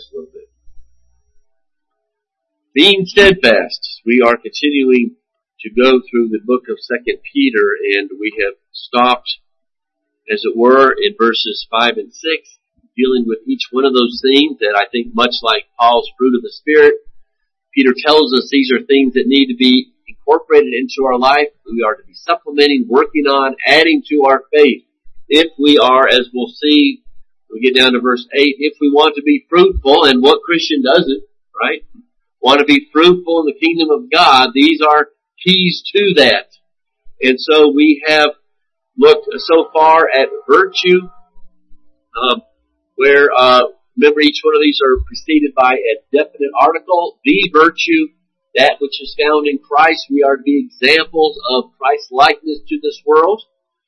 voice a little bit. Being steadfast. We are continuing to go through the book of 2 Peter, and we have stopped, as it were, in verses 5 and 6, dealing with each one of those things that I think, much like Paul's fruit of the Spirit, Peter tells us these are things that need to be incorporated into our life. We are to be supplementing, working on, adding to our faith. If we are, as we'll see, when we get down to verse 8, if we want to be fruitful, and what Christian doesn't, right? Want to be fruitful in the kingdom of God, these are keys to that. And so we have looked so far at virtue, where remember each one of these are preceded by a definite article. The virtue, that which is found in Christ. We are to be examples of Christ's likeness to this world.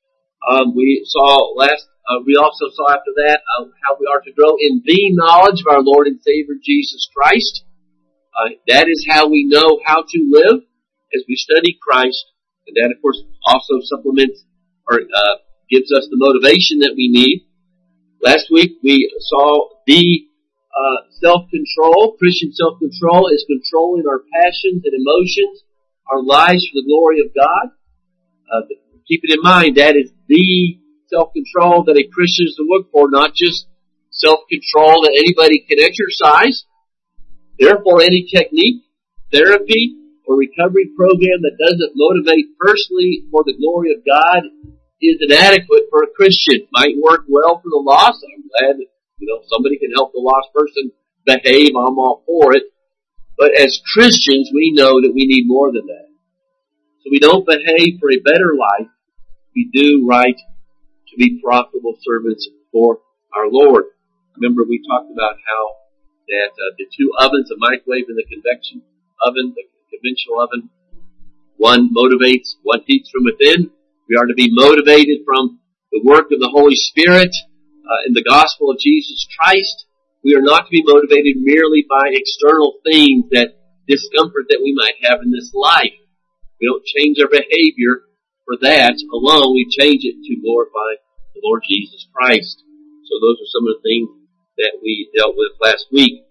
We also saw after that how we are to grow in the knowledge of our Lord and Savior Jesus Christ. That is how we know how to live as we study Christ, and that of course also supplements or gives us the motivation that we need. Last week we saw the self-control. Christian self-control is controlling our passions and emotions, our lives for the glory of God. Keep it in mind, that is the self-control that a Christian is to look for, not just self-control that anybody can exercise. Therefore, any technique, therapy, or recovery program that doesn't motivate personally for the glory of God is inadequate for a Christian. Might work well for the lost. I'm glad that, somebody can help the lost person behave. I'm all for it. But as Christians, we know that we need more than that. So we don't behave for a better life. We do right to be profitable servants for our Lord. Remember, we talked about how that the two ovens, the microwave and the convection oven, the conventional oven, one motivates, one heats from within. We are to be motivated from the work of the Holy Spirit in the gospel of Jesus Christ. We are not to be motivated merely by external things, that discomfort that we might have in this life. We don't change our behavior for that alone. We change it to glorify the Lord Jesus Christ. So those are some of the things that we dealt with last week.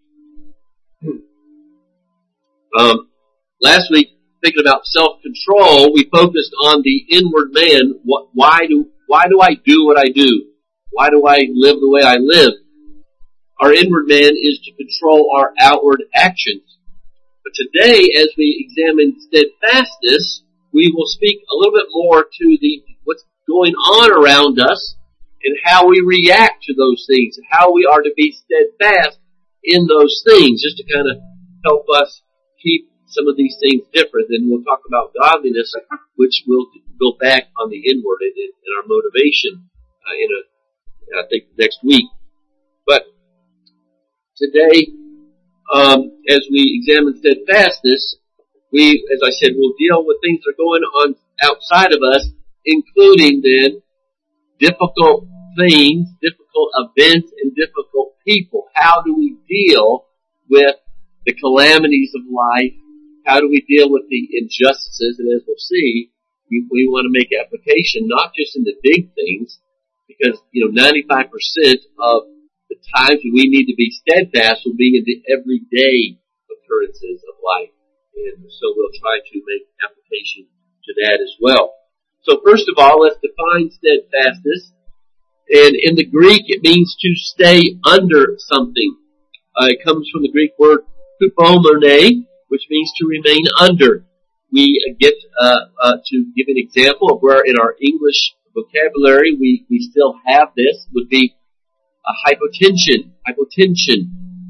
Last week, thinking about self-control, we focused on the inward man. Why do I do what I do? Why do I live the way I live? Our inward man is to control our outward actions. But today, as we examine steadfastness, we will speak a little bit more to what's going on around us and how we react to those things, and how we are to be steadfast in those things, just to kind of help us keep some of these things different. Then we'll talk about godliness, which will go back on the inward and our motivation I think next week. But today, as we examine steadfastness, as I said, we'll deal with things that are going on outside of us, including then difficult things, difficult events, and difficult people. How do we deal with the calamities of life? How do we deal with the injustices? And as we'll see, we want to make application not just in the big things, because 95% of the times when we need to be steadfast will be in the everyday occurrences of life. And so we'll try to make application to that as well. So first of all, let's define steadfastness. And in the Greek, it means to stay under something. It comes from the Greek word hupomone, which means to remain under. We get to give an example of where in our English vocabulary we still have this, would be hypotension. Hypotension,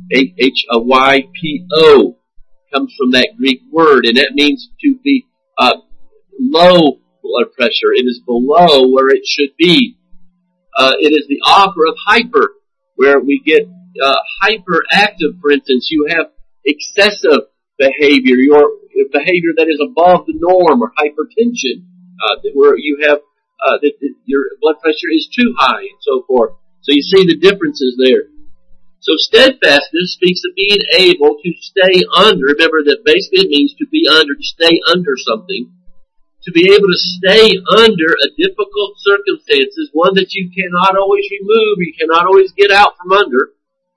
Hypo, comes from that Greek word, and that means to be low blood pressure. It is below where it should be. It is the opposite of hyper, where we get hyperactive, for instance. You have excessive behavior, your behavior that is above the norm, or hypertension, where you have your blood pressure is too high, and so forth. So you see the differences there. So steadfastness speaks of being able to stay under. Remember that basically it means to be under, to stay under something. To be able to stay under a difficult circumstances, one that you cannot always remove, you cannot always get out from under.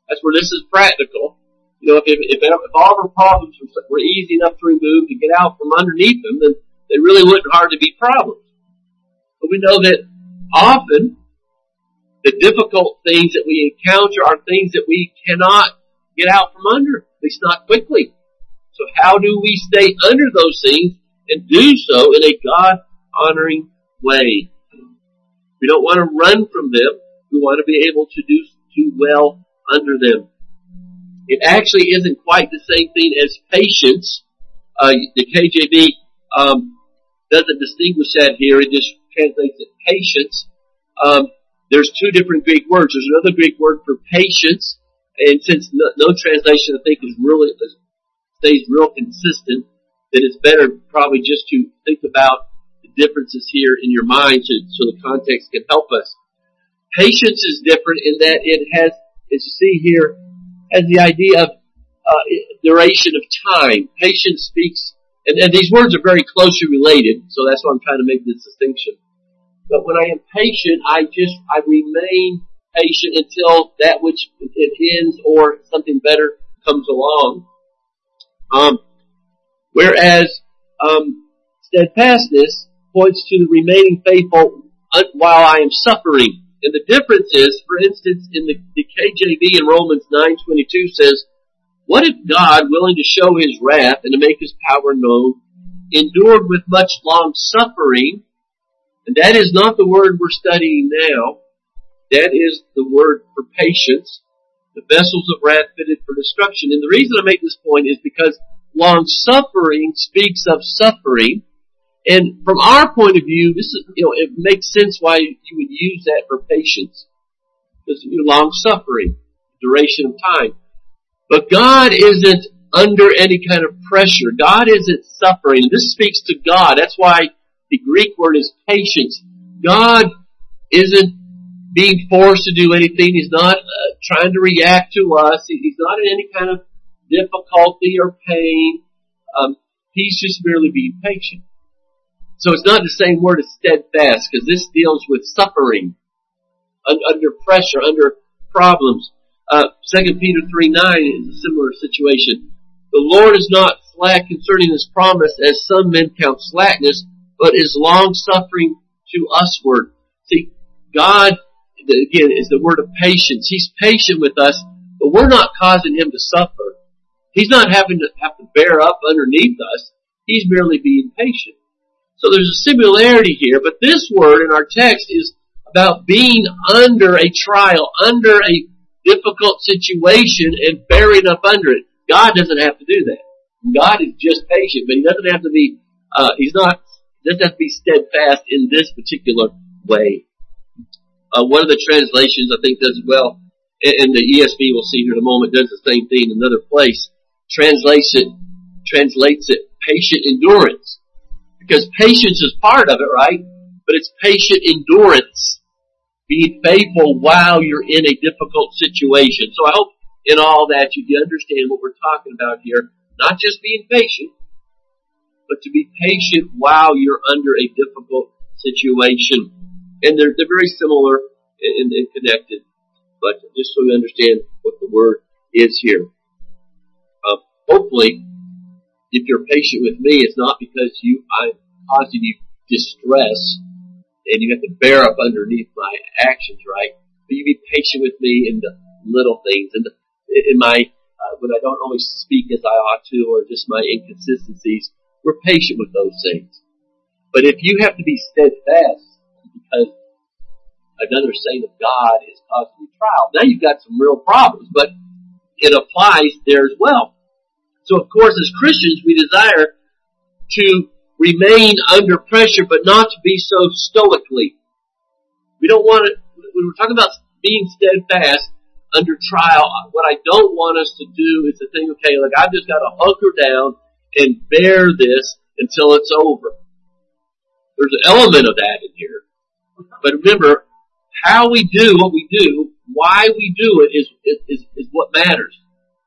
That's where this is practical. You know, if all of our problems were easy enough to remove, to get out from underneath them, then they really wouldn't hardly be problems. But we know that often the difficult things that we encounter are things that we cannot get out from under, at least not quickly. So how do we stay under those things and do so in a God-honoring way? We don't want to run from them. We want to be able to do well under them. It actually isn't quite the same thing as patience. The KJV doesn't distinguish that here. It just translates it patience. There's two different Greek words. There's another Greek word for patience, and since no translation I think stays real consistent, then it's better probably just to think about the differences here in your mind so the context can help us. Patience is different in that it has, as you see here, has the idea of duration of time. Patience speaks, and these words are very closely related, so that's why I'm trying to make this distinction. But when I am patient, I remain patient until that which it ends or something better comes along. Whereas steadfastness points to the remaining faithful while I am suffering. And the difference is, for instance, in the KJV in Romans 9:22 says, "What if God, willing to show His wrath and to make His power known, endured with much long suffering?" And that is not the word we're studying now. That is the word for patience. The vessels of wrath fitted for destruction. And the reason I make this point is because long suffering speaks of suffering. And from our point of view, this is, it makes sense why you would use that for patience. Because long suffering, duration of time. But God isn't under any kind of pressure. God isn't suffering. This speaks to God. That's why the Greek word is patience. God isn't being forced to do anything. He's not trying to react to us. He's not in any kind of difficulty or pain. He's just merely being patient. So it's not the same word as steadfast, because this deals with suffering, under pressure, under problems. 2 Peter 3:9 is a similar situation. The Lord is not slack concerning His promise, as some men count slackness, but is long-suffering to usward. See, God, again, is the word of patience. He's patient with us, but we're not causing Him to suffer. He's not having to bear up underneath us. He's merely being patient. So there's a similarity here, but this word in our text is about being under a trial, under a difficult situation, and bearing up under it. God doesn't have to do that. God is just patient, but He doesn't have to be, doesn't have to be steadfast in this particular way. One of the translations I think does well, and the ESV we'll see here in a moment does the same thing in another place, translates it patient endurance. Because patience is part of it, right? But it's patient endurance. Being faithful while you're in a difficult situation. So I hope in all that you understand what we're talking about here. Not just being patient, but to be patient while you're under a difficult situation. And they're very similar and connected. But just so you understand what the word is here. Hopefully, if you're patient with me, it's not because I'm causing you distress and you have to bear up underneath my actions, right? But you be patient with me in the little things, and in my when I don't always speak as I ought to, or just my inconsistencies. We're patient with those things. But if you have to be steadfast because another saint of God is causing you trial, now you've got some real problems. But it applies there as well. So of course, as Christians, we desire to remain under pressure, but not to be so stoically. We don't want to, when we're talking about being steadfast under trial, what I don't want us to do is to think, okay, look, I've just got to hunker down and bear this until it's over. There's an element of that in here. But remember, how we do what we do, why we do it is what matters.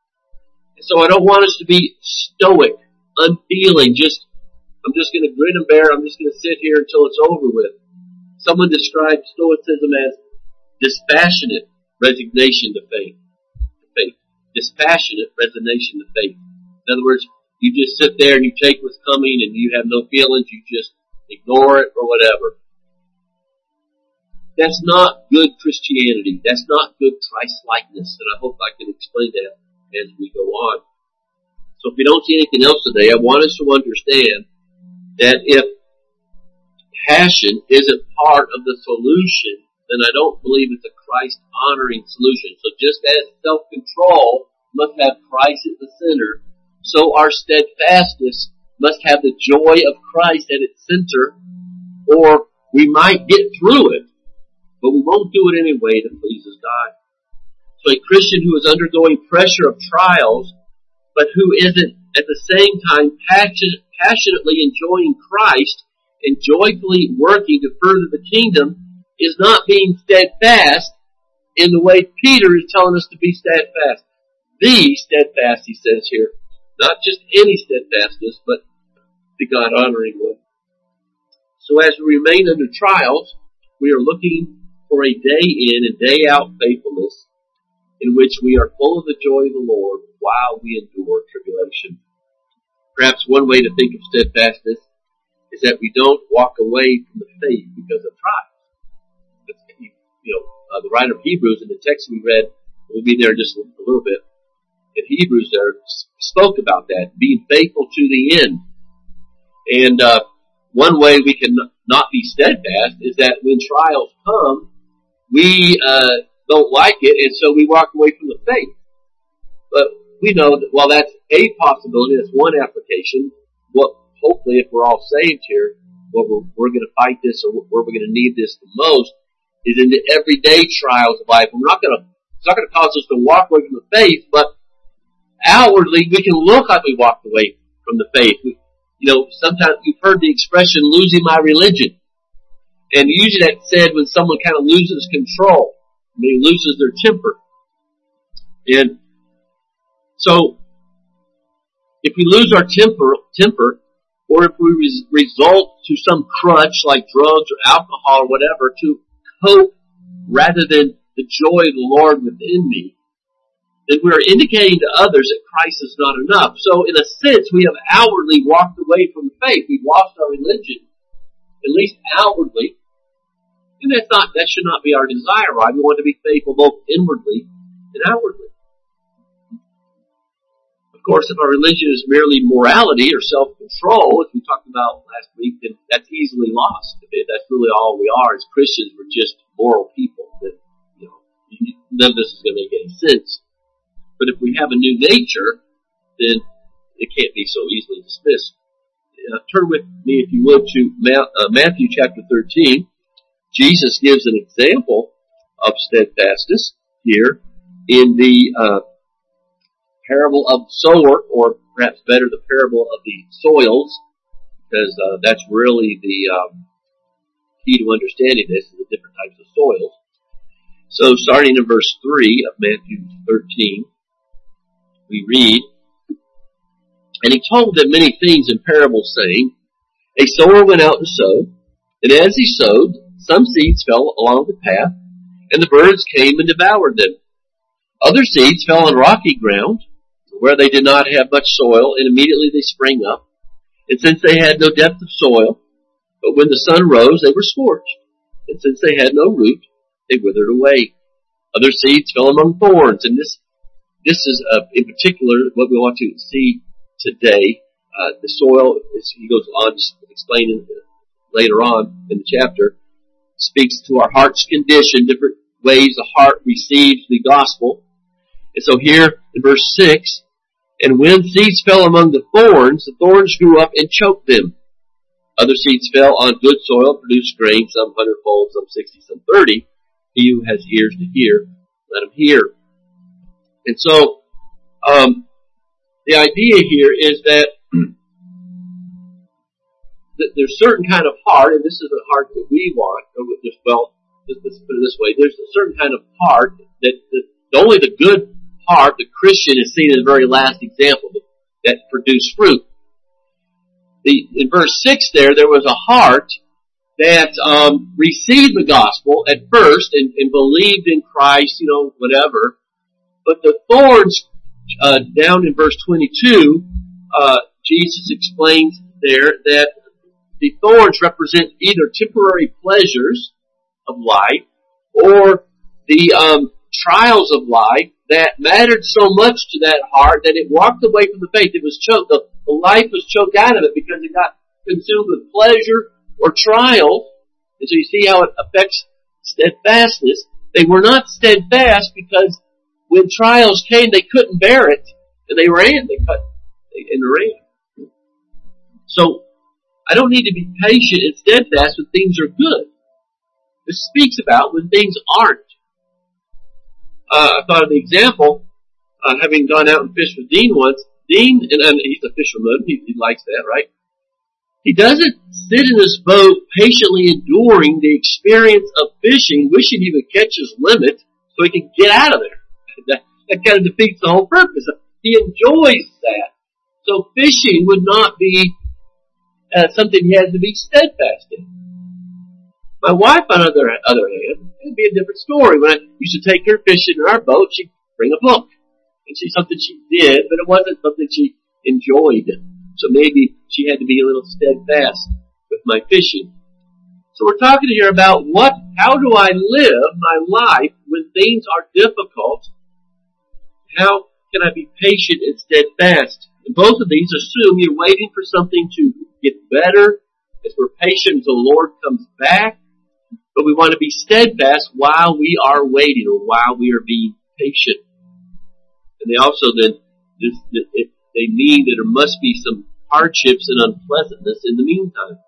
So I don't want us to be stoic, unfeeling, I'm just going to grin and bear, I'm just going to sit here until it's over with. Someone described stoicism as dispassionate resignation to fate. dispassionate resignation to faith. In other words, you just sit there and you take what's coming and you have no feelings, you just ignore it or whatever. That's not good Christianity. That's not good Christ-likeness, and I hope I can explain that as we go on. So if we don't see anything else today, I want us to understand that if passion isn't part of the solution, then I don't believe it's a Christ-honoring solution. So just as self-control must have Christ at the center, so our steadfastness must have the joy of Christ at its center, or we might get through it, but we won't do it in a way that pleases God. So a Christian who is undergoing pressure of trials, but who isn't at the same time passionately enjoying Christ and joyfully working to further the kingdom, is not being steadfast in the way Peter is telling us to be steadfast. The steadfast, he says here. Not just any steadfastness, but the God-honoring one. So as we remain under trials, we are looking for a day in and day out faithfulness in which we are full of the joy of the Lord while we endure tribulation. Perhaps one way to think of steadfastness is that we don't walk away from the faith because of trials. The writer of Hebrews, in the text we read, we'll be there in just a little bit, in Hebrews there, spoke about that, being faithful to the end. And one way we can not be steadfast is that when trials come, we don't like it, and so we walk away from the faith. But we know that while that's a possibility, that's one application, hopefully if we're all saved here, what we're going to fight this, or where we're going to need this the most, is in the everyday trials of life. It's not going to cause us to walk away from the faith, but outwardly we can look like we walked away from the faith. Sometimes you've heard the expression, losing my religion. And usually that's said when someone kind of loses control. Loses their temper. And so, if we lose our temper, or if we result to some crutch like drugs or alcohol or whatever to cope rather than the joy of the Lord within me, then we are indicating to others that Christ is not enough. So in a sense, we have outwardly walked away from faith. We've lost our religion, at least outwardly. And that should not be our desire, right? We want to be faithful both inwardly and outwardly. Of course, if our religion is merely morality or self-control, as we talked about last week, then that's easily lost. That's really all we are as Christians. We're just moral people. That, none of this is going to make any sense. But if we have a new nature, then it can't be so easily dismissed. Turn with me, if you would, to Matthew chapter 13. Jesus gives an example of steadfastness here in the parable of the sower, or perhaps better, the parable of the soils, because that's really the key to understanding this, is the different types of soils. So starting in verse 3 of Matthew 13, we read, "And he told them many things in parables, saying, A sower went out to sow, and as he sowed, some seeds fell along the path, and the birds came and devoured them. Other seeds fell on rocky ground, where they did not have much soil, and immediately they sprang up. And since they had no depth of soil, but when the sun rose, they were scorched. And since they had no root, they withered away. Other seeds fell among thorns." And this is in particular what we want to see today. The soil, as he goes on to explain later on in the chapter, speaks to our heart's condition, different ways the heart receives the gospel. And so here in verse 6, "And when seeds fell among the thorns grew up and choked them. Other seeds fell on good soil, produced grain, some 100-fold, some 60, some 30. He who has ears to hear, let him hear." And so, the idea here is that there's a certain kind of heart, and this is the heart that we want. Let's put it this way: there's a certain kind of heart that only the good heart, the Christian, is seen as the very last example that produced fruit. In verse 6 there was a heart that received the gospel at first and believed in Christ, whatever. But the thorns down in verse 22, Jesus explains there that the thorns represent either temporary pleasures of life or the trials of life that mattered so much to that heart that it walked away from the faith. It was choked. The life was choked out of it because it got consumed with pleasure or trial. And so you see how it affects steadfastness. They were not steadfast because when trials came, they couldn't bear it, and they ran. They ran. So I don't need to be patient and steadfast when things are good. This speaks about when things aren't. I thought of the example, having gone out and fished with Dean once. Dean, and he's a fisherman, he likes that, right? He doesn't sit in his boat patiently enduring the experience of fishing, wishing he would catch his limit so he can get out of there. That kind of defeats the whole purpose. He enjoys that. So fishing would not be something he has to be steadfast in. My wife, on the other hand, it would be a different story. When I used to take her fishing in our boat, she'd bring a book. And she's something she did, but it wasn't something she enjoyed. So maybe she had to be a little steadfast with my fishing. So we're talking here about how do I live my life when things are difficult? How can I be patient and steadfast? And both of these assume you're waiting for something to get better as we're patient until the Lord comes back. But we want to be steadfast while we are waiting or while we are being patient. And they also then, they mean that there must be some hardships and unpleasantness in the meantime.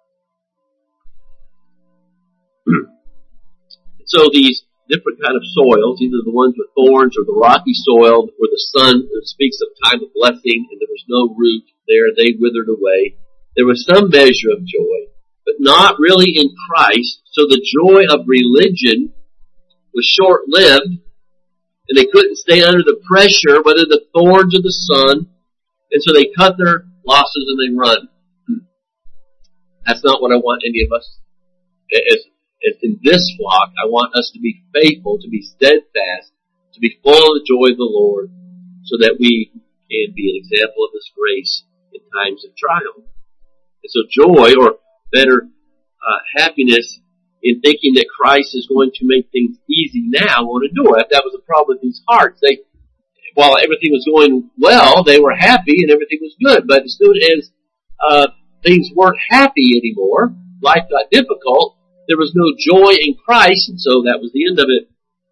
So these different kind of soils, either the ones with thorns or the rocky soil where the sun speaks of time of blessing and there was no root there, they withered away. There was some measure of joy, but not really in Christ. So the joy of religion was short-lived, and they couldn't stay under the pressure, whether the thorns or the sun, and so they cut their losses and they run. That's not what I want any of us. As in this flock, I want us to be faithful, to be steadfast, to be full of the joy of the Lord, so that we can be an example of this grace in times of trial. And so joy, or better, happiness in thinking that Christ is going to make things easy now won't endure. If that was the problem with these hearts, while everything was going well, they were happy and everything was good. But as soon as things weren't happy anymore, life got difficult, there was no joy in Christ, and so that was the end of it.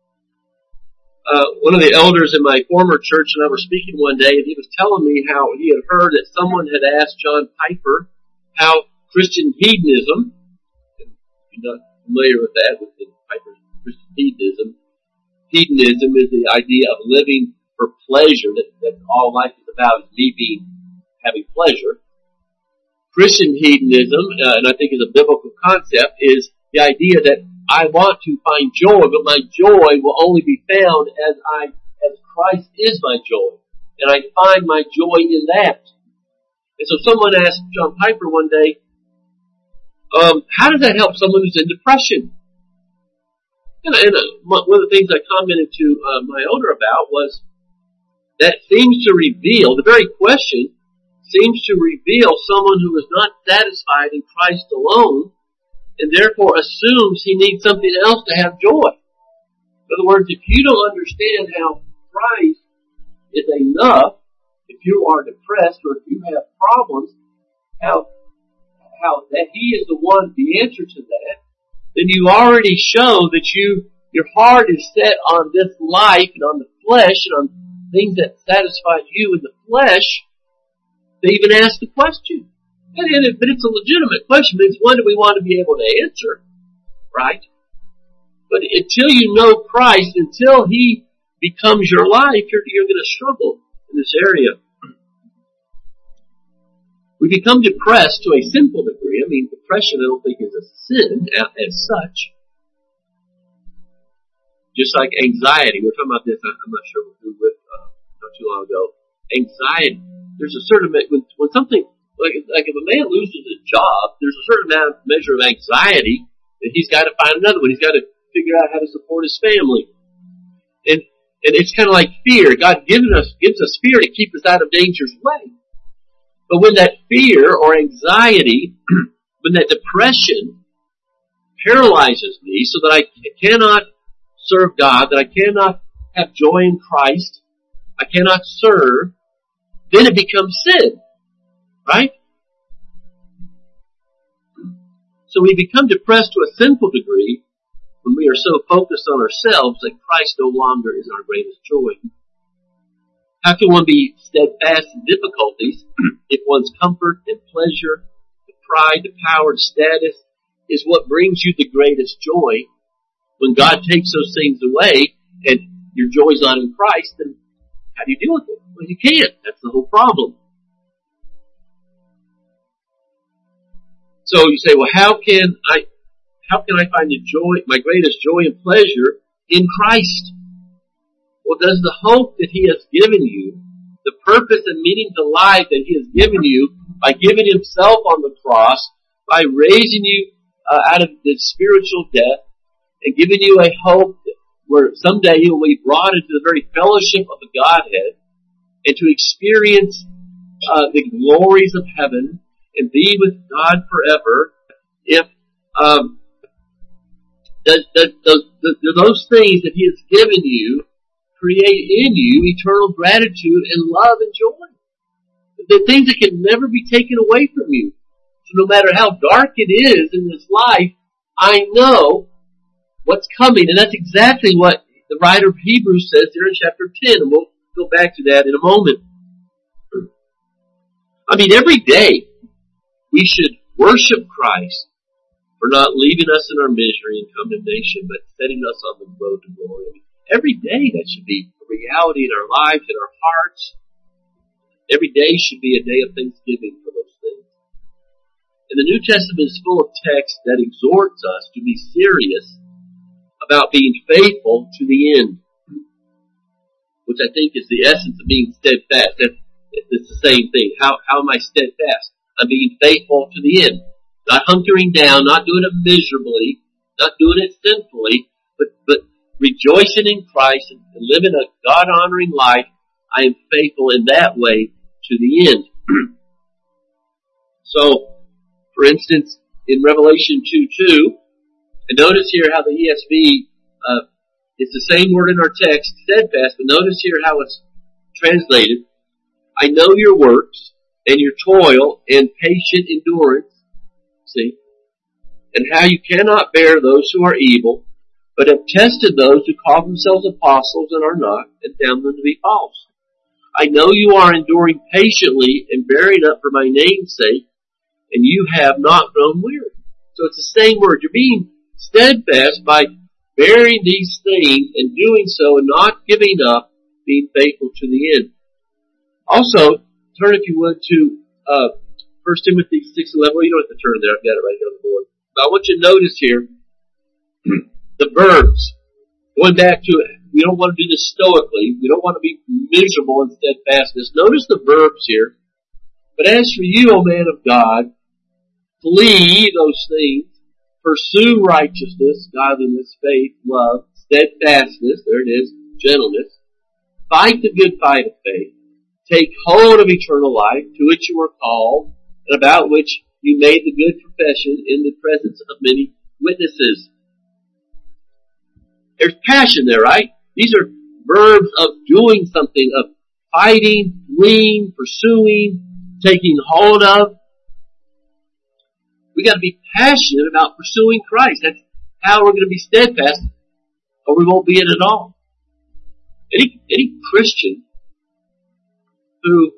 One of the elders in my former church and I were speaking one day, and he was telling me how he had heard that someone had asked John Piper how Christian hedonism, and if you're not familiar with that, with Piper's Christian hedonism is the idea of living for pleasure, that all life is about is me having pleasure. Christian hedonism, and I think is a biblical concept, is the idea that I want to find joy, but my joy will only be found as Christ is my joy. And I find my joy in that. And so someone asked John Piper one day, how does that help someone who's in depression? And one of the things I commented to my elder about was that seems to reveal, the very question seems to reveal someone who is not satisfied in Christ alone, and therefore assumes he needs something else to have joy. In other words, if you don't understand how Christ is enough, if you are depressed or if you have problems, how that He is the one, the answer to that, then you already show that your heart is set on this life and on the flesh and on things that satisfy you in the flesh. They even ask the question. But it's a legitimate question. It's one that we want to be able to answer, right? But until you know Christ, until He becomes your life, you're going to struggle in this area. We become depressed to a sinful degree. I mean, depression I don't think is a sin as such. Just like anxiety. We were talking about this, I'm not sure who with not too long ago. Anxiety. There's a certain, when something, like if a man loses his job, there's a certain measure of anxiety that he's got to find another one. He's got to figure out how to support his family. And And it's kind of like fear. God gives us fear to keep us out of danger's way. But when that fear or anxiety, when that depression paralyzes me so that I cannot serve God, that I cannot have joy in Christ, I cannot serve, then it becomes sin. Right? So we become depressed to a sinful degree when we are so focused on ourselves that Christ no longer is our greatest joy. How can one be steadfast in difficulties if one's comfort and pleasure, the pride, the power, the status is what brings you the greatest joy? When God takes those things away and your joy's not in Christ, then how do you deal with it? Well, you can't. That's the whole problem. So you say, well, how can I find the joy, my greatest joy and pleasure in Christ? Well, does the hope that He has given you, the purpose and meaning to life that He has given you by giving Himself on the cross, by raising you out of the spiritual death and giving you a hope where someday you will be brought into the very fellowship of the Godhead and to experience the glories of heaven and be with God forever, if those things that He has given you create in you eternal gratitude and love and joy. The things that can never be taken away from you. So no matter how dark it is in this life, I know what's coming. And that's exactly what the writer of Hebrews says there in chapter 10. And we'll go back to that in a moment. I mean, every day we should worship Christ for not leaving us in our misery and condemnation, but setting us on the road to glory. I mean, every day that should be a reality in our lives, in our hearts. Every day should be a day of thanksgiving for those things. And the New Testament is full of texts that exhorts us to be serious about being faithful to the end, which I think is the essence of being steadfast. It's the same thing. How am I steadfast? I'm being faithful to the end. Not hunkering down, not doing it miserably, not doing it sinfully, but rejoicing in Christ and living a God-honoring life. I am faithful in that way to the end. So, for instance, in Revelation 2:2, and notice here how the ESV, it's the same word in our text, steadfast, but notice here how it's translated. I know your works and your toil and patient endurance, see, and how you cannot bear those who are evil, but have tested those who call themselves apostles and are not, and found them to be false. I know you are enduring patiently and bearing up for my name's sake, and you have not grown weary. So it's the same word. You're being steadfast by bearing these things and doing so and not giving up, being faithful to the end. Also, turn if you would to 1 Timothy 6:11. Well, you don't have to turn there. I've got it right here on the board. But I want you to notice here the verbs. Going back to it, we don't want to do this stoically. We don't want to be miserable in steadfastness. Notice the verbs here. But as for you, O man of God, flee those things. Pursue righteousness, godliness, faith, love, steadfastness. There it is. Gentleness. Fight the good fight of faith. Take hold of eternal life, to which you were called, and about which you made the good profession in the presence of many witnesses. There's passion there, right? These are verbs of doing something, of fighting, fleeing, pursuing, taking hold of. We got to be passionate about pursuing Christ. That's how we're going to be steadfast, or we won't be it at all. Any Christian who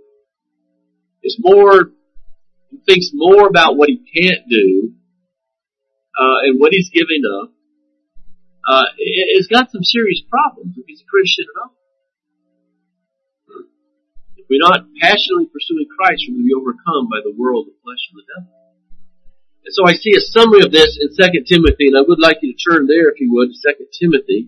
thinks more about what he can't do and what he's giving up, has got some serious problems if he's a Christian at all. If we're not passionately pursuing Christ, we're going to be overcome by the world, the flesh, and the devil. And so I see a summary of this in 2 Timothy, and I would like you to turn there, if you would, to 2 Timothy.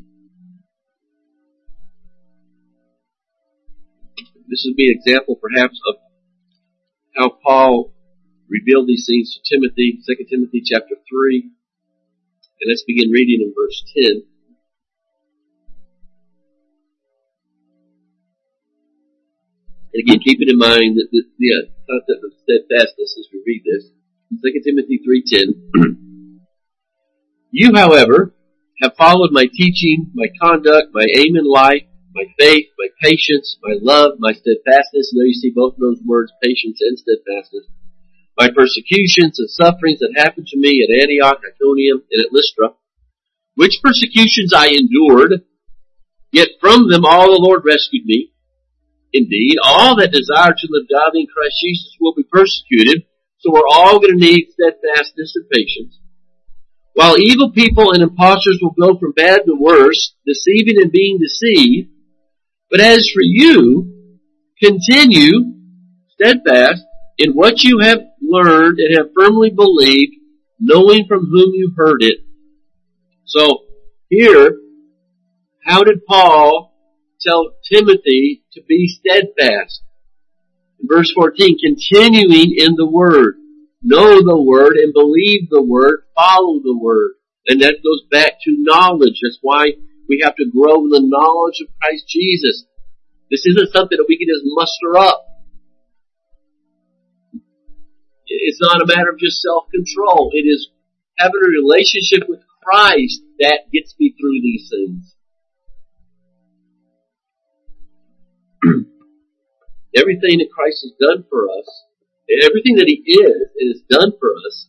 This would be an example, perhaps, of how Paul revealed these things to Timothy, 2 Timothy chapter 3. And let's begin reading in verse 10. And again, keep it in mind that the concept of steadfastness as we read this. 2 Timothy 3:10. You, however, have followed my teaching, my conduct, my aim in life, my faith, my patience, my love, my steadfastness. Now you see both of those words, patience and steadfastness. My persecutions and sufferings that happened to me at Antioch, Iconium, and at Lystra, which persecutions I endured, yet from them all the Lord rescued me. Indeed, all that desire to live godly in Christ Jesus will be persecuted, so we're all going to need steadfastness and patience. While evil people and impostors will go from bad to worse, deceiving and being deceived, but as for you, continue steadfast in what you have learned and have firmly believed, knowing from whom you heard it. So, here, how did Paul tell Timothy to be steadfast? In verse 14, continuing in the Word. Know the Word and believe the Word, follow the Word. And that goes back to knowledge. That's why we have to grow in the knowledge of Christ Jesus. This isn't something that we can just muster up. It's not a matter of just self-control. It is having a relationship with Christ that gets me through these things. Everything that Christ has done for us, everything that He is and has done for us,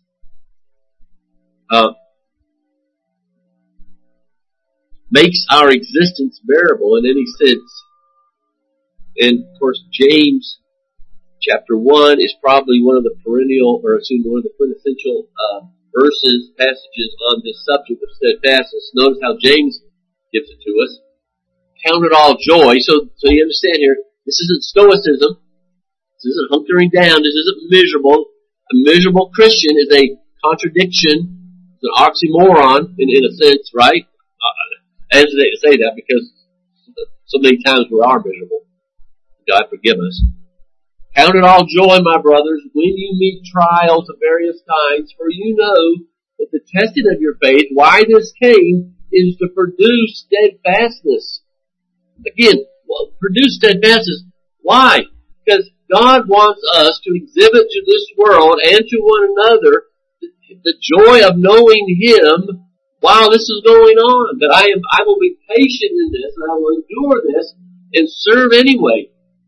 makes our existence bearable in any sense. And of course, James chapter 1 is probably one of the one of the quintessential passages on this subject of steadfastness. Notice how James gives it to us. Count it all joy. So you understand here, this isn't stoicism. This isn't hunkering down. This isn't miserable. A miserable Christian is a contradiction. It's an oxymoron in a sense, right? I hesitate to say that because so many times we are miserable. God forgive us. Count it all joy, my brothers, when you meet trials of various kinds, for you know that the testing of your faith, why this came, is to produce steadfastness. Again, produce steadfastness. Why? Because God wants us to exhibit to this world and to one another the joy of knowing Him while this is going on. That I will be patient in this, and I will endure this, and serve anyway.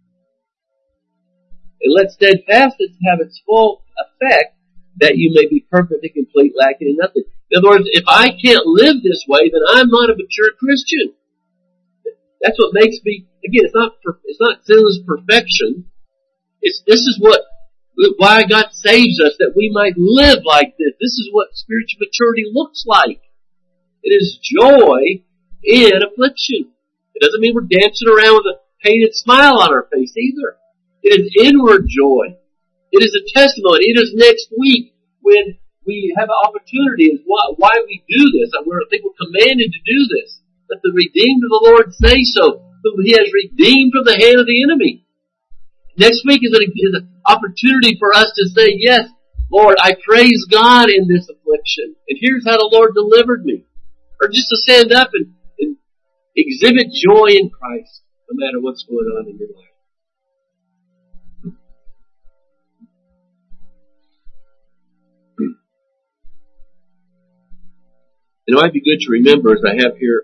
And let steadfastness have its full effect, that you may be perfect and complete, lacking in nothing. In other words, if I can't live this way, then I'm not a mature Christian. That's what makes me, again, it's not sinless perfection. This is why God saves us, that we might live like this. This is what spiritual maturity looks like. It is joy in affliction. It doesn't mean we're dancing around with a painted smile on our face either. It is inward joy. It is a testimony. It is next week when we have an opportunity is why we do this. I think we're commanded to do this. Let the redeemed of the Lord say so, whom He has redeemed from the hand of the enemy. Next week is an opportunity for us to say, yes, Lord, I praise God in this affliction. And here's how the Lord delivered me. Or just to stand up and exhibit joy in Christ, no matter what's going on in your life. It might be good to remember, as I have here,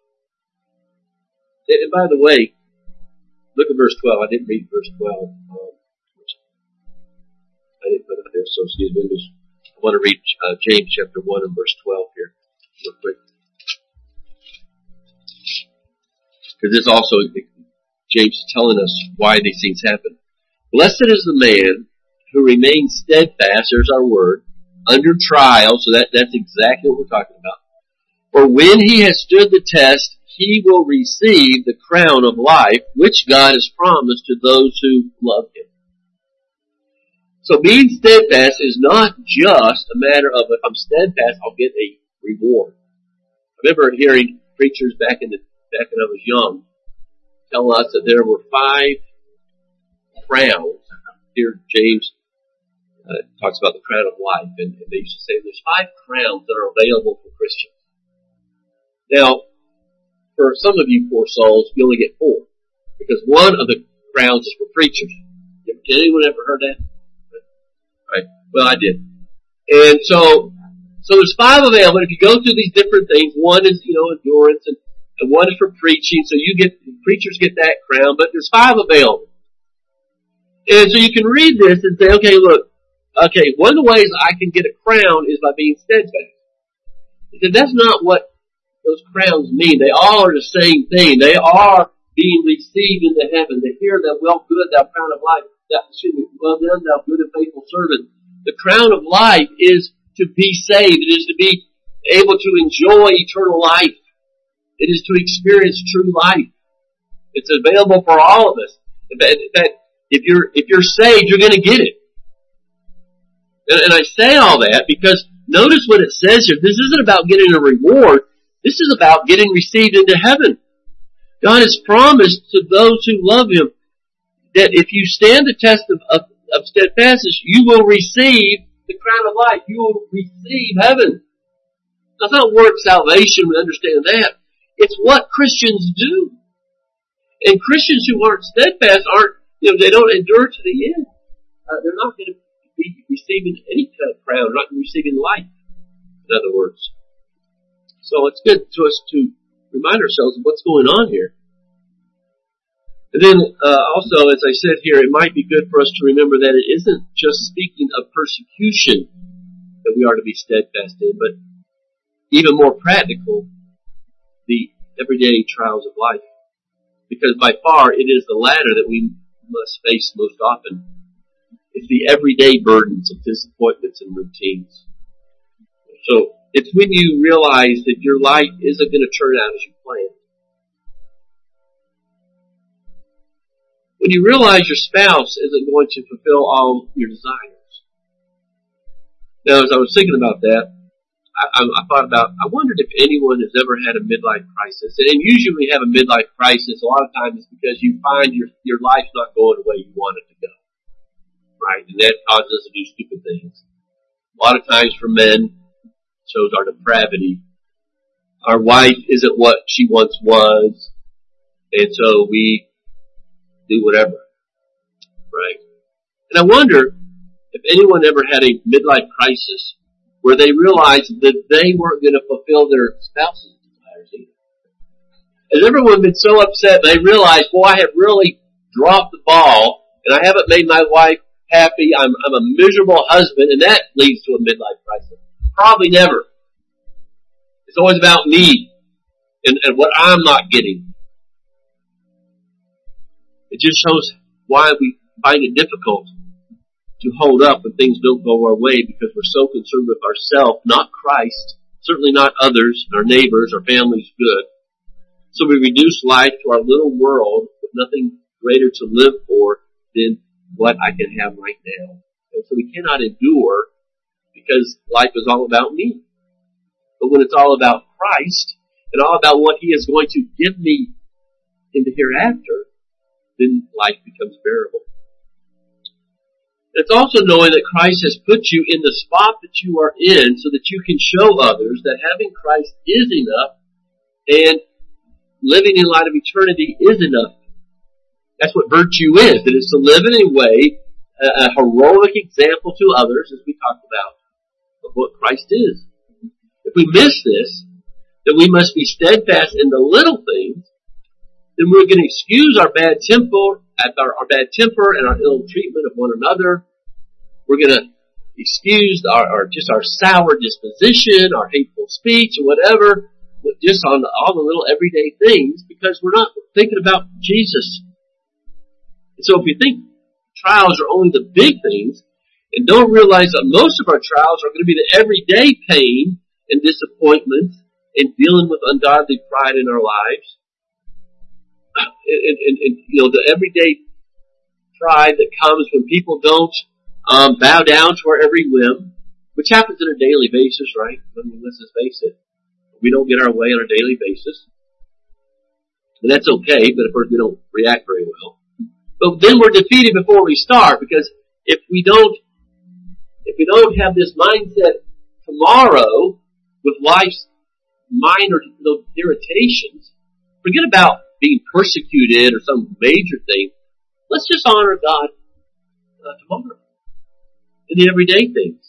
and by the way, look at verse 12. I didn't read verse 12. Which I didn't put it there, so excuse me. I want to read James chapter 1 and verse 12 here, real quick. Because this also, James is telling us why these things happen. Blessed is the man who remains steadfast, there's our word, under trial, so that's exactly what we're talking about. For when he has stood the test, he will receive the crown of life, which God has promised to those who love Him. So being steadfast is not just a matter of, if I'm steadfast, I'll get a reward. I remember hearing preachers back when I was young tell us that there were 5 crowns. Here James talks about the crown of life, and they used to say there's 5 crowns that are available for Christians. Now, for some of you poor souls, you only get 4. Because one of the crowns is for preachers. Did anyone ever heard that? Right. Well, I did. And so there's 5 available. If you go through these different things, one is, endurance, and one is for preaching. So preachers get that crown, but there's 5 available. And so you can read this and say, okay, look, one of the ways I can get a crown is by being steadfast. He said, that's not what those crowns mean. They all are the same thing. They are being received into heaven. They hear that, well, good, thou crown of life. Well done, thou good and faithful servant. The crown of life is to be saved. It is to be able to enjoy eternal life. It is to experience true life. It's available for all of us. In fact, if you're saved, you're going to get it. And I say all that because notice what it says here. This isn't about getting a reward. This is about getting received into heaven. God has promised to those who love Him that if you stand the test of steadfastness, you will receive the crown of life. You will receive heaven. That's not work salvation. We understand that. It's what Christians do. And Christians who aren't steadfast they don't endure to the end. They're not going to be receiving any kind of crown. They're not going to be receiving life, in other words. So it's good to us to remind ourselves of what's going on here. And then also, as I said here, it might be good for us to remember that it isn't just speaking of persecution that we are to be steadfast in, but even more practical, the everyday trials of life. Because by far, it is the latter that we must face most often. It's the everyday burdens of disappointments and routines. So, it's when you realize that your life isn't going to turn out as you planned. When you realize your spouse isn't going to fulfill all your desires. Now, as I was thinking about that, I thought about, I wondered if anyone has ever had a midlife crisis. And usually when you have a midlife crisis, a lot of times it's because you find your life's not going the way you want it to go. Right? And that causes us to do stupid things. A lot of times for men, it shows our depravity. Our wife isn't what she once was. And so we do whatever. Right? And I wonder if anyone ever had a midlife crisis where they realized that they weren't going to fulfill their spouse's desires either. Has everyone been so upset they realized, boy, I have really dropped the ball and I haven't made my wife happy. I'm a miserable husband, and that leads to a midlife crisis. Probably never. It's always about me and what I'm not getting. It just shows why we find it difficult to hold up when things don't go our way because we're so concerned with ourselves, not Christ, certainly not others, our neighbors, our family's good. So we reduce life to our little world with nothing greater to live for than what I can have right now. And so we cannot endure because life is all about me. But when it's all about Christ and all about what He is going to give me in the hereafter, then life becomes bearable. It's also knowing that Christ has put you in the spot that you are in so that you can show others that having Christ is enough and living in light of eternity is enough. That's what virtue is. It is to live in a way, a heroic example to others, as we talked about, of what Christ is. If we miss this, then we must be steadfast in the little things, then we're going to excuse our bad temper, our bad temper and our ill treatment of one another. We're going to excuse our sour disposition, our hateful speech, or whatever, just on all the little everyday things, because we're not thinking about Jesus. And so if you think trials are only the big things, and don't realize that most of our trials are going to be the everyday pain and disappointment and dealing with ungodly pride in our lives, and the everyday pride that comes when people don't bow down to our every whim, which happens on a daily basis, right? I mean, let's just face it. We don't get our way on a daily basis. And that's okay, but of course we don't react very well. But then we're defeated before we start, because if we don't have this mindset tomorrow with life's minor irritations, forget about being persecuted or some major thing. Let's just honor God tomorrow in the everyday things.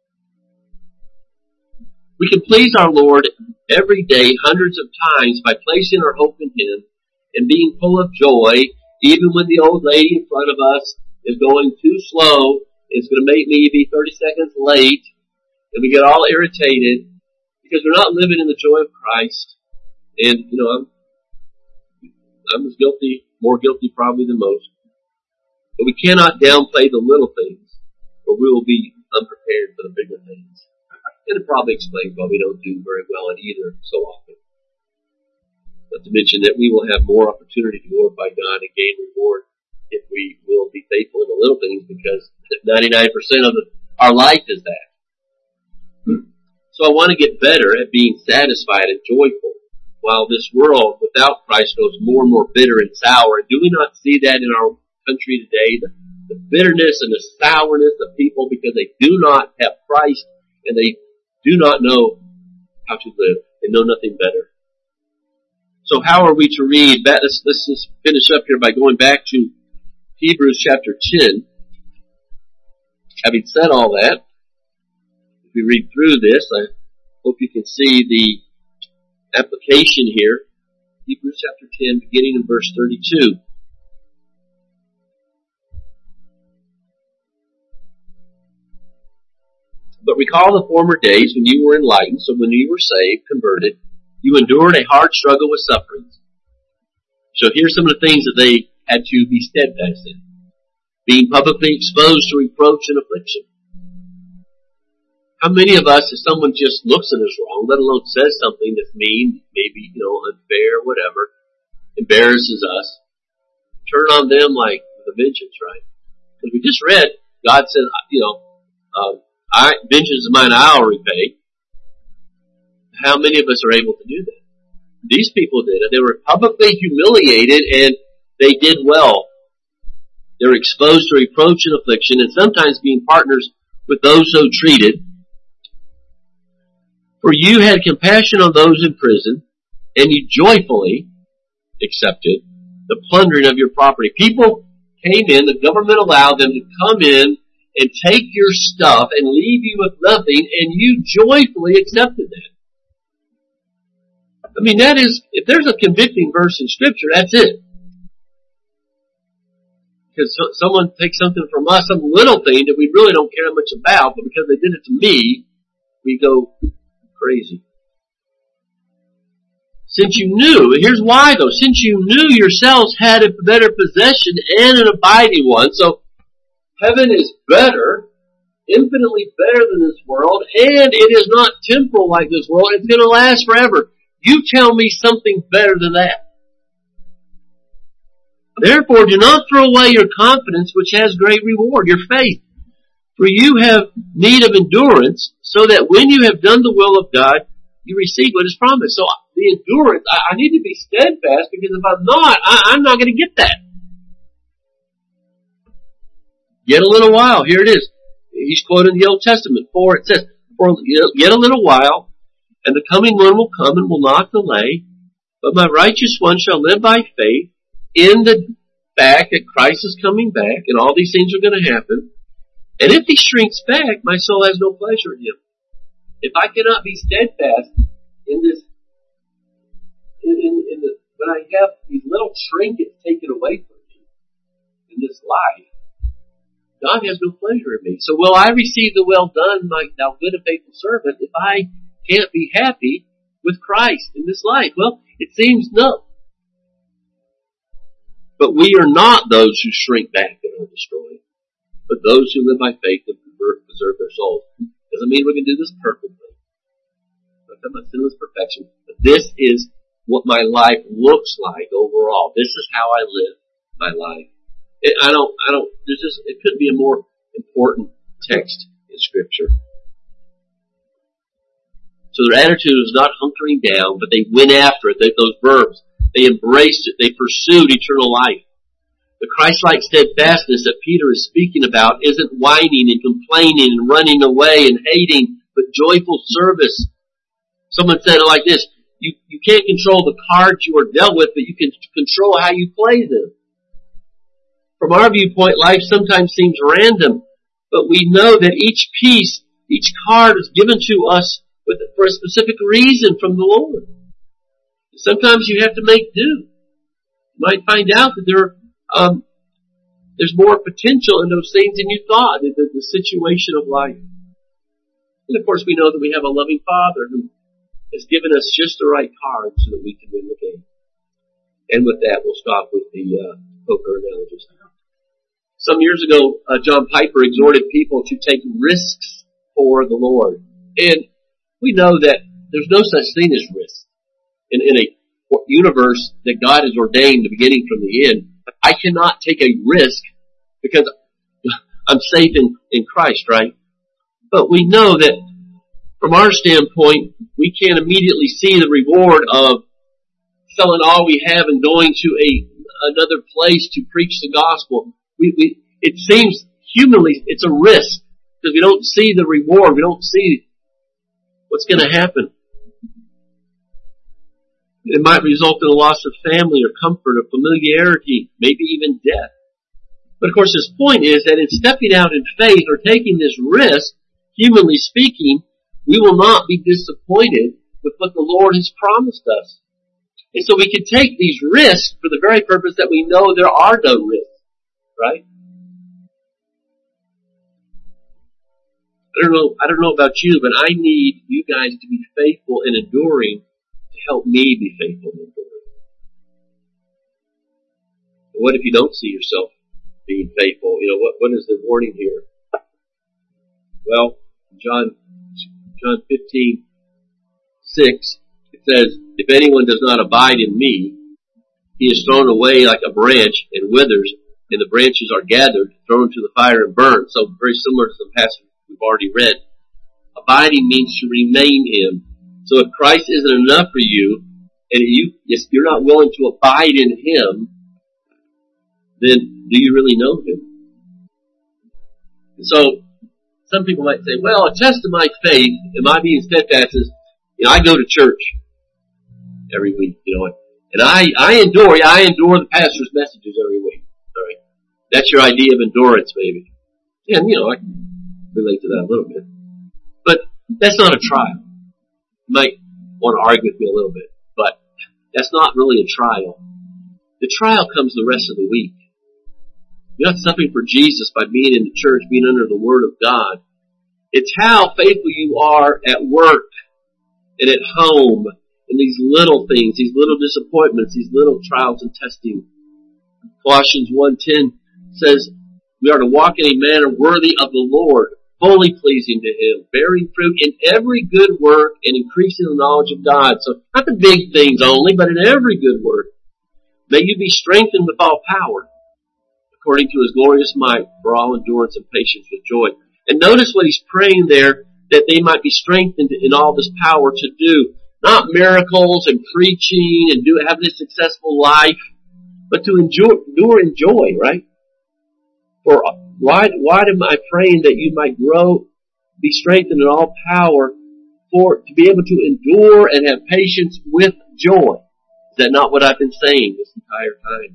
We can please our Lord every day hundreds of times by placing our hope in Him and being full of joy, even when the old lady in front of us is going too slow. It's going to make me be 30 seconds late, and we get all irritated because we're not living in the joy of Christ. And, I'm as guilty, more guilty probably than most. But we cannot downplay the little things, or we will be unprepared for the bigger things. And it probably explains why we don't do very well at either so often. Not to mention that we will have more opportunity to glorify God and gain reward if we will be faithful in the little things, because 99% of our life is that. So I want to get better at being satisfied and joyful, while this world without Christ goes more and more bitter and sour. And do we not see that in our country today? The bitterness and the sourness of people because they do not have Christ and they do not know how to live. They know nothing better. So how are we to read? Let's just finish up here by going back to Hebrews chapter 10. Having said all that, if we read through this, I hope you can see the application here. Hebrews chapter 10, beginning in verse 32. But recall the former days when you were enlightened, so when you were saved, converted, you endured a hard struggle with sufferings. So here's some of the things that they had to be steadfast in. Being publicly exposed to reproach and affliction. How many of us, if someone just looks at us wrong, let alone says something that's mean, maybe, unfair, whatever, embarrasses us, turn on them like with a vengeance, right? Because we just read, God says, vengeance is mine, I'll repay. How many of us are able to do that? These people did it. They were publicly humiliated and they did well. They were exposed to reproach and affliction and sometimes being partners with those so treated. For you had compassion on those in prison and you joyfully accepted the plundering of your property. People came in, the government allowed them to come in and take your stuff and leave you with nothing, and you joyfully accepted that. I mean, that is, if there's a convicting verse in Scripture, that's it. Because someone takes something from us, some little thing that we really don't care much about, but because they did it to me, we go crazy. Since you knew, here's why though, since you knew yourselves had a better possession and an abiding one, so heaven is better, infinitely better than this world, and it is not temporal like this world. It's going to last forever. You tell me something better than that. Therefore, do not throw away your confidence, which has great reward, your faith. For you have need of endurance, so that when you have done the will of God, you receive what is promised. So the endurance, I need to be steadfast, because if I'm not, I'm not going to get that. Yet a little while, here it is. He's quoting the Old Testament. For it says, for yet a little while, and the coming one will come and will not delay, but my righteous one shall live by faith in the fact that Christ is coming back, and all these things are going to happen. And if he shrinks back, my soul has no pleasure in him. If I cannot be steadfast in this, when I have these little trinkets taken away from me in this life, God has no pleasure in me. So will I receive the well done, my thou good and faithful servant, if I can't be happy with Christ in this life? Well, it seems no. But we are not those who shrink back and are destroyed, but those who live by faith and preserve their souls. Doesn't mean we're going to do this perfectly. I'm talking about sinless perfection. But this is what my life looks like overall. This is how I live my life. It couldn't be a more important text in Scripture. So their attitude was not hunkering down, but they went after it. Those verbs. They embraced it. They pursued eternal life. The Christ-like steadfastness that Peter is speaking about isn't whining and complaining and running away and hating, but joyful service. Someone said it like this: you can't control the cards you are dealt with, but you can control how you play them. From our viewpoint, life sometimes seems random, but we know that each piece, each card is given to us for a specific reason from the Lord. Sometimes you have to make do. You might find out that there's more potential in those things than you thought in the situation of life. And of course we know that we have a loving Father who has given us just the right card so that we can win the game. And with that, we'll stop with the poker analogies. Some years ago, John Piper exhorted people to take risks for the Lord. And we know that there's no such thing as risk. In a universe that God has ordained the beginning from the end, I cannot take a risk because I'm safe in Christ, right? But we know that from our standpoint, we can't immediately see the reward of selling all we have and going to another place to preach the gospel. It seems humanly it's a risk because we don't see the reward. We don't see what's going to happen. It might result in a loss of family or comfort or familiarity, maybe even death. But of course his point is that in stepping out in faith or taking this risk, humanly speaking, we will not be disappointed with what the Lord has promised us. And so we can take these risks for the very purpose that we know there are no risks, right? I don't know about you, but I need you guys to be faithful and enduring to help me be faithful and enduring. But what if you don't see yourself being faithful? You know, what is the warning here? Well, John 15:6, it says, if anyone does not abide in me, he is thrown away like a branch and withers, and the branches are gathered, thrown into the fire and burned. So very similar to the passage we've already read. Abiding means to remain in. So if Christ isn't enough for you, and you're not willing to abide in Him, then do you really know Him? And so, some people might say, well, a test of my faith, am I being steadfast, is, I go to church every week, and I endure the pastor's messages every week. All right. That's your idea of endurance, maybe. And, I can relate to that a little bit. But that's not a trial. You might want to argue with me a little bit, but that's not really a trial. The trial comes the rest of the week. You're not suffering for Jesus by being in the church, being under the Word of God. It's how faithful you are at work and at home in these little things, these little disappointments, these little trials and testing. Colossians 1:10 says we are to walk in a manner worthy of the Lord, fully pleasing to Him, bearing fruit in every good work and increasing the knowledge of God. So not the big things only, but in every good work. May you be strengthened with all power, according to His glorious might, for all endurance and patience with joy. And notice what he's praying there, that they might be strengthened in all this power to do, not miracles and preaching and have this successful life, but to endure in joy, right? For why am I praying that you might grow, be strengthened in all power, to be able to endure and have patience with joy? Is that not what I've been saying this entire time?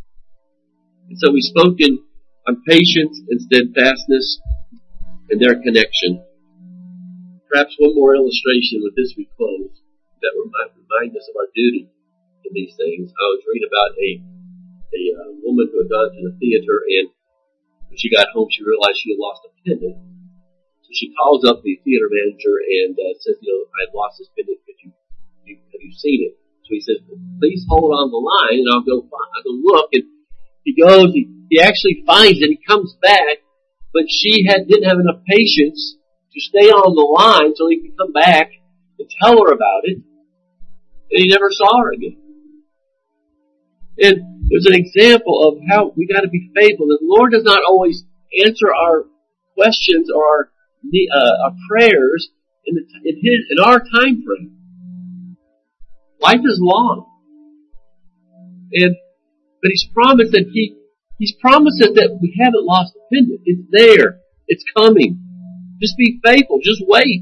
And so we've spoken on patience and steadfastness and their connection. Perhaps one more illustration with this we close that remind us of our duty in these things. I was reading about a woman who had gone to the theater, and when she got home she realized she had lost a pendant. So she calls up the theater manager and says, I've lost this pendant. Have you seen it? So he says, well, please hold on the line and I'll go look. And he goes, he actually finds it. He comes back, but she didn't have enough patience to stay on the line till he could come back and tell her about it. And he never saw her again. And there's an example of how we got to be faithful. The Lord does not always answer our questions or our prayers in our time frame. Life is long, but He's promised that He's promised us that we haven't lost the pendant. It's there. It's coming. Just be faithful. Just wait.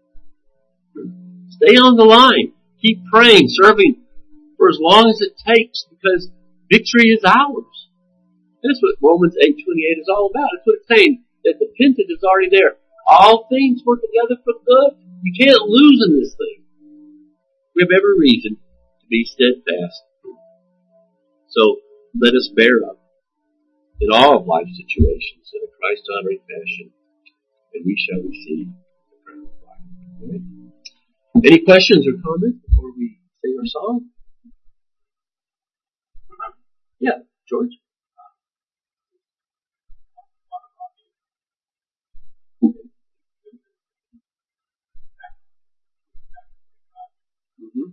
Stay on the line. Keep praying, serving for as long as it takes, because victory is ours. That's what Romans 8:28 is all about. It's what it's saying, that the pentant is already there. All things work together for good. You can't lose in this thing. We have every reason to be steadfast. So let us bear up in all of life's situations in a Christ-honoring fashion, and we shall receive the crown of life. Right? Any questions or comments before we sing our song? Yeah, George? Mm-hmm.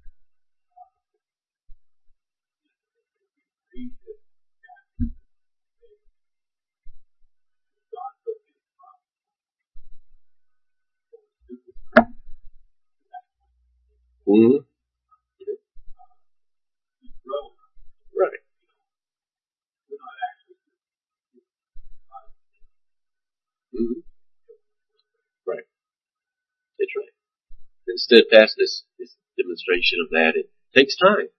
Mm-hmm. Right. Mm-hmm. Right. That's right. And steadfastness is a demonstration of that. It takes time.